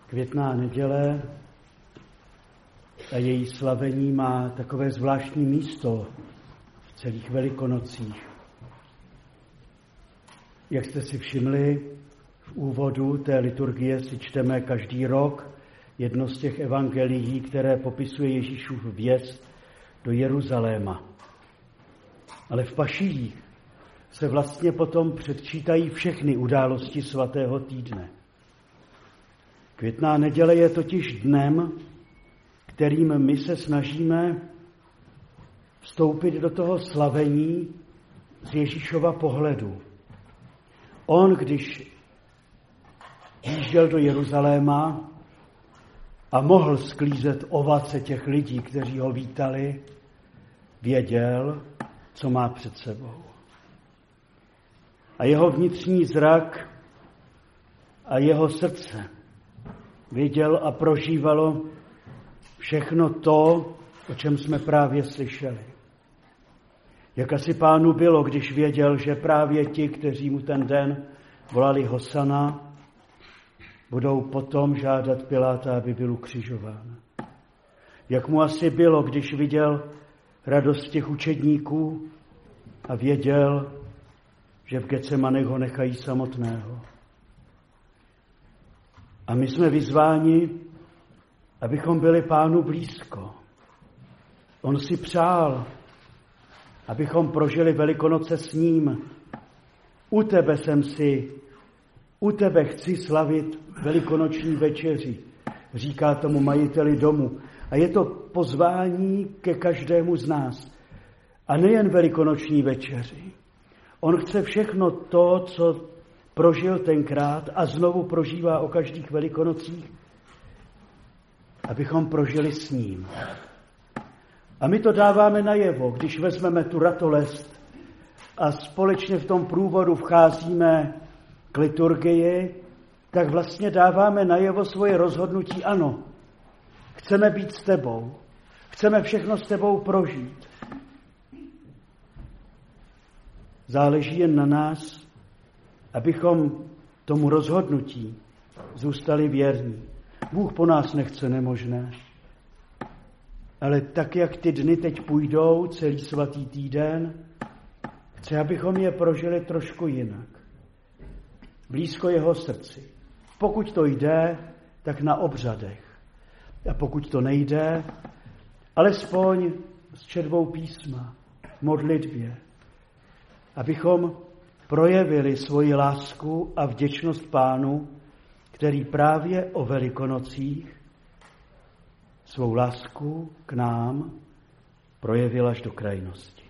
Květná neděle a její slavení má takové zvláštní místo v celých Velikonocích. Jak jste si všimli, v úvodu té liturgie si čteme každý rok jedno z těch evangelií, které popisuje Ježíšův vjezd do Jeruzaléma. Ale v pašijích se vlastně potom předčítají všechny události svatého týdne. Květná neděle je totiž dnem, kterým my se snažíme vstoupit do toho slavení z Ježíšova pohledu. On, když výjížděl do Jeruzaléma a mohl sklízet ovace těch lidí, kteří ho vítali, věděl, co má před sebou. A jeho vnitřní zrak a jeho srdce viděl a prožívalo všechno to, o čem jsme právě slyšeli. Jak asi Pánu bylo, když věděl, že právě ti, kteří mu ten den volali Hosana, budou potom žádat Piláta, aby byl ukřižován. Jak mu asi bylo, když viděl radost těch učedníků a věděl, že v Getsemanech ho nechají samotného. A my jsme vyzváni, abychom byli Pánu blízko. On si přál, abychom prožili Velikonoce s ním. U tebe chci slavit velikonoční večeři, říká tomu majiteli domu. A je to pozvání ke každému z nás. A nejen velikonoční večeři. On chce všechno to, co prožil tenkrát a znovu prožívá o každých Velikonocích, abychom prožili s ním. A my to dáváme najevo, když vezmeme tu ratolest a společně v tom průvodu vcházíme k liturgii, tak vlastně dáváme najevo svoje rozhodnutí. Ano, chceme být s tebou, chceme všechno s tebou prožít. Záleží jen na nás, abychom tomu rozhodnutí zůstali věrní. Bůh po nás nechce nemožné. Ale tak, jak ty dny teď půjdou, celý svatý týden, chce, abychom je prožili trošku jinak. Blízko jeho srdci. Pokud to jde, tak na obřadech. A pokud to nejde, alespoň s četbou písma, v modlitbě. Abychom projevili svoji lásku a vděčnost Pánu, který právě o Velikonocích svou lásku k nám projevil až do krajnosti.